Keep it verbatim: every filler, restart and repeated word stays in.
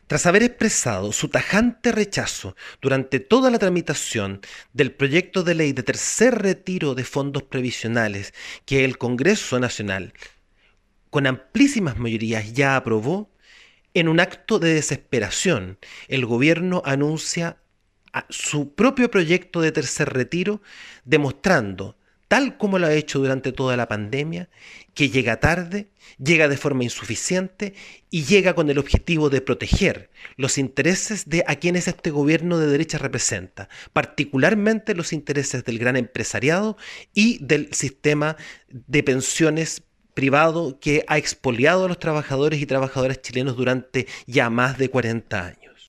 Tras haber expresado su tajante rechazo durante toda la tramitación del proyecto de ley de tercer retiro de fondos previsionales que el Congreso Nacional, con amplísimas mayorías, ya aprobó, en un acto de desesperación, el gobierno anuncia a su propio proyecto de tercer retiro, demostrando, tal como lo ha hecho durante toda la pandemia, que llega tarde, llega de forma insuficiente y llega con el objetivo de proteger los intereses de a quienes este gobierno de derecha representa, particularmente los intereses del gran empresariado y del sistema de pensiones privado que ha expoliado a los trabajadores y trabajadoras chilenos durante ya más de cuarenta años.